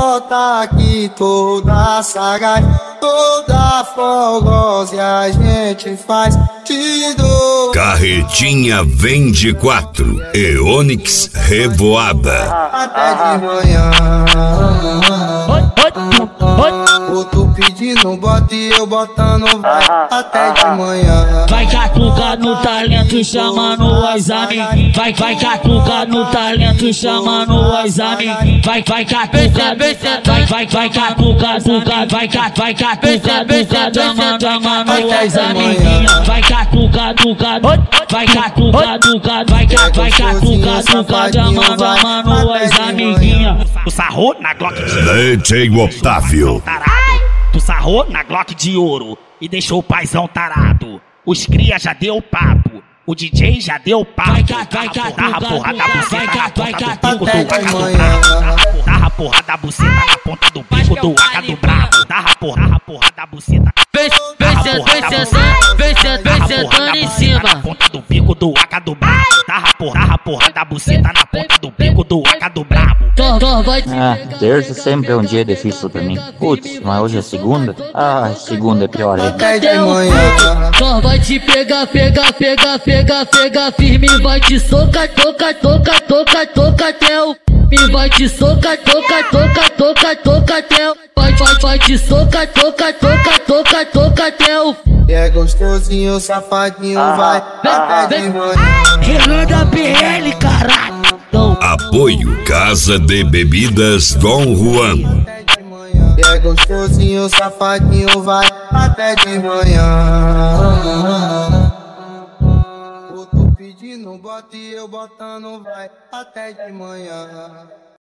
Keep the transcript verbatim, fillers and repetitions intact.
bota aqui toda sagaz, toda fogosa e a gente faz te dou. Carretinha vende quatro e Onix Revoada. Até de manhã. Eu tô pedindo bota e eu botando vai até de manhã. Vai catucar no talento chamando as amiguinhas. Vai, vai catucar no talento chamando as amiguinhas. Vai, vai catucar, vai, vai, vai catucar, tucar, vai, vai catucar, tucar, chamando as amiguinhas. Vai catucar, tucar, vai catucar, tucar, vai, vai catucar, tucar, chamando as amiguinhas. Tu sarrou na Glock de D J Otávio. Tu sarrou na Glock de ouro e deixou o paizão tarado. Os cria já deu papo, o D J já deu papo. Vai Tarra porra da buceta na ponta do bico até do de A K do manhã. brabo. Tarra porra da buceta na ponta do bico do A K do brabo. Tarra porra, tarra porra da buceta. Vem, vem, vem, vem, vem sentando em cima. Na ponta do bico do A K do brabo. Tarra porra, tarra porra da buceta na ponta do bico do A K do brabo. Ah, terça sempre é um dia difícil pra mim. Putz, mas hoje é segunda? Ah, segunda é pior ainda. Até de manhã. Só vai te pegar, pegar, pegar, pegar, pegar firme. Vai te socar, toca, toca, toca, toca até o me vai te socar, toca, toca, toca, toca até o vai, vai, vai te socar, toca, toca, toca, toca até o E é gostosinho, safadinho, vai até de manhã. Relanda P L, caralho. Apoio Casa de Bebidas Dom Juan. E é gostosinho, safadinho, vai até de manhã. Eu tô pedindo bota e eu botando vai até de manhã.